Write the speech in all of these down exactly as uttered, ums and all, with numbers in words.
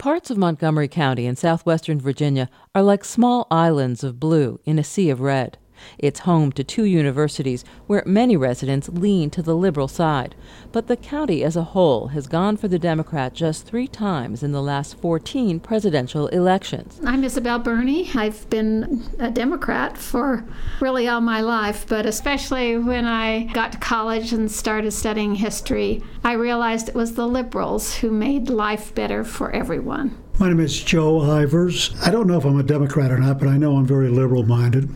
Parts of Montgomery County in southwestern Virginia are like small islands of blue in a sea of red. It's home to two universities where many residents lean to the liberal side. But the county as a whole has gone for the Democrat just three times in the last fourteen presidential elections. I'm Isabel Burney. I've been a Democrat for really all my life, but especially when I got to college and started studying history, I realized it was the liberals who made life better for everyone. My name is Joe Ivers. I don't know if I'm a Democrat or not, but I know I'm very liberal-minded.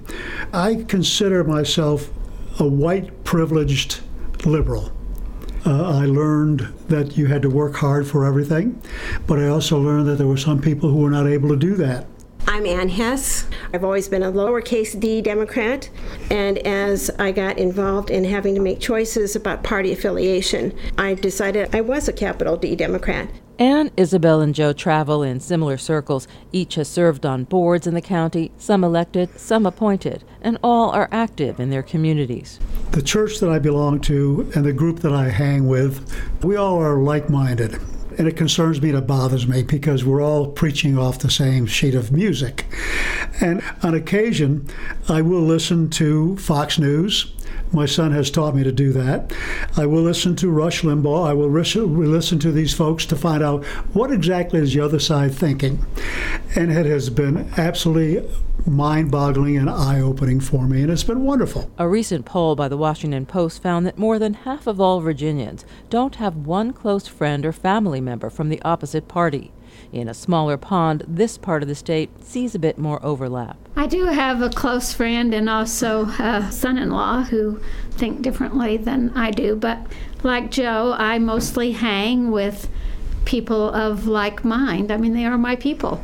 I consider myself a white, privileged liberal. Uh, I learned that you had to work hard for everything, but I also learned that there were some people who were not able to do that. I'm Ann Hess. I've always been a lowercase d Democrat, and as I got involved in having to make choices about party affiliation, I decided I was a capital D Democrat. Ann, Isabel, and Joe travel in similar circles. Each has served on boards in the county, some elected, some appointed, and all are active in their communities. The church that I belong to and the group that I hang with, we all are like-minded. And it concerns me and it bothers me because we're all preaching off the same sheet of music. And on occasion, I will listen to Fox News. My son has taught me to do that. I will listen to Rush Limbaugh. I will listen to these folks to find out what exactly is the other side thinking. And it has been absolutely mind-boggling and eye-opening for me, and it's been wonderful. A recent poll by the Washington Post found that more than half of all Virginians don't have one close friend or family member from the opposite party. In a smaller pond, this part of the state sees a bit more overlap. I do have a close friend and also a son-in-law who think differently than I do, but like Joe, I mostly hang with people of like mind. I mean, they are my people.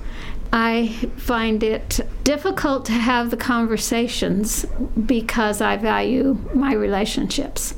I find it difficult to have the conversations because I value my relationships.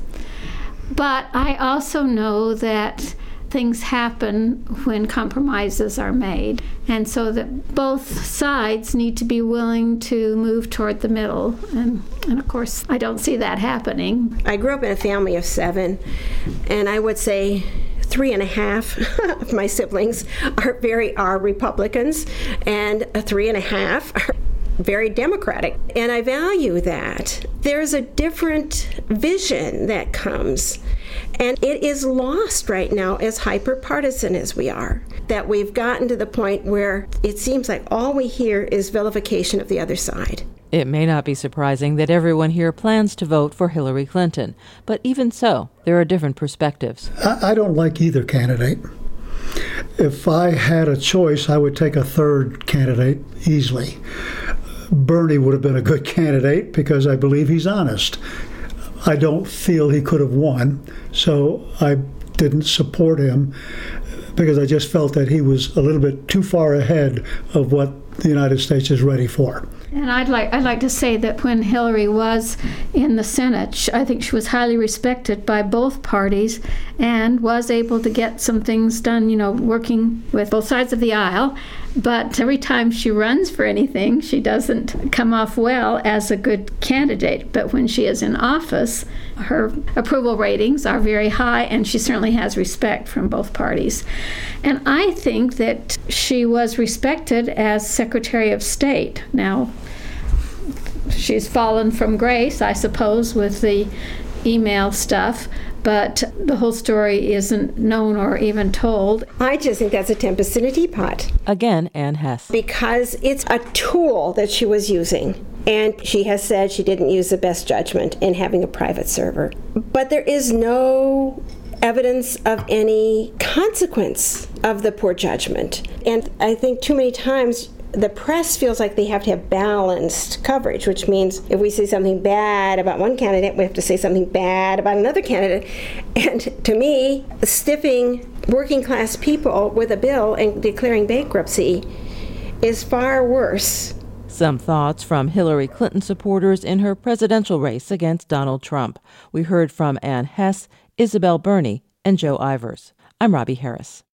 But I also know that things happen when compromises are made, and so that both sides need to be willing to move toward the middle. And, and of course, I don't see that happening. I grew up in a family of seven, and I would say three and a half of my siblings are very are Republicans, and three and a half are very Democratic. And I value that. There's a different vision that comes, and it is lost right now as hyper-partisan as we are, that we've gotten to the point where it seems like all we hear is vilification of the other side. It may not be surprising that everyone here plans to vote for Hillary Clinton, but even so, there are different perspectives. I, I don't like either candidate. If I had a choice, I would take a third candidate easily. Bernie would have been a good candidate because I believe he's honest. I don't feel he could have won, so I didn't support him because I just felt that he was a little bit too far ahead of what the United States is ready for. And I'd like I'd like to say that when Hillary was in the Senate, I think she was highly respected by both parties and was able to get some things done, you know, working with both sides of the aisle. But every time she runs for anything, she doesn't come off well as a good candidate. But when she is in office, her approval ratings are very high, and she certainly has respect from both parties. And I think that she was respected as Secretary of State. Now, she's fallen from grace, I suppose, with the email stuff, but the whole story isn't known or even told. I just think that's a tempest in a teapot. Again, Ann Hess. Because it's a tool that she was using. And she has said she didn't use the best judgment in having a private server. But there is no evidence of any consequence of the poor judgment. And I think too many times the press feels like they have to have balanced coverage, which means if we say something bad about one candidate, we have to say something bad about another candidate. And to me, stiffing working class people with a bill and declaring bankruptcy is far worse. Some thoughts from Hillary Clinton supporters in her presidential race against Donald Trump. We heard from Ann Hess, Isabel Burney, and Joe Ivers. I'm Robbie Harris.